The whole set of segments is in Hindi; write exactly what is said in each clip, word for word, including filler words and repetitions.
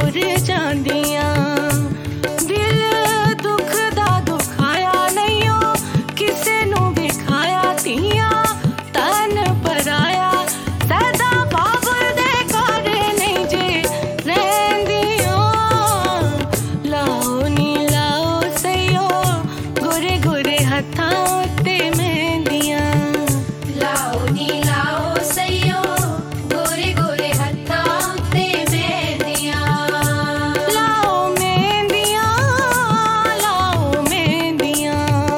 तुर जांदियां। दिल दुख दा दुखाया नहीं ओ किसे नू विखाया तियां। तन पराया सदा बाबुल दे घर नहीं जे रहिंदियां। लाओ नी लाओ सयो गोरे गोरे हत्थां उत्ते मेहंदियां। लाओ नी लाओ सयो गोरे गोरे हत्थां उत्ते मेहंदियां। लाओ मेहंदियां लाओ मेहंदियां।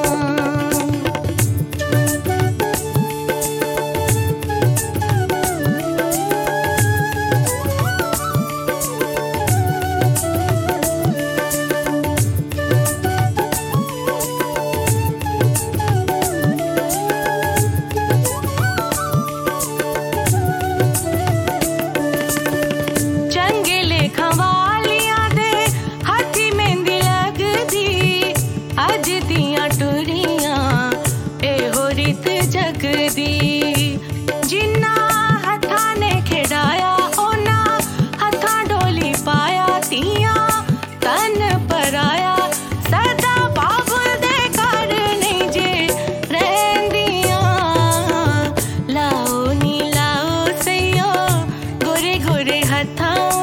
चंगे लेखा वालियां दे हाथी मेहंदी लगदी। अज दियां टुरियां एहो रित जगदी। जिन्ना हत्थां ने खिडाया ओना हत्थां डोली पाया तियां। तन पराया सदा बाबुल दे घर नहीं जे रहिंदियां। लाओ नी लाओ सयो गोरे गोरे हत्थां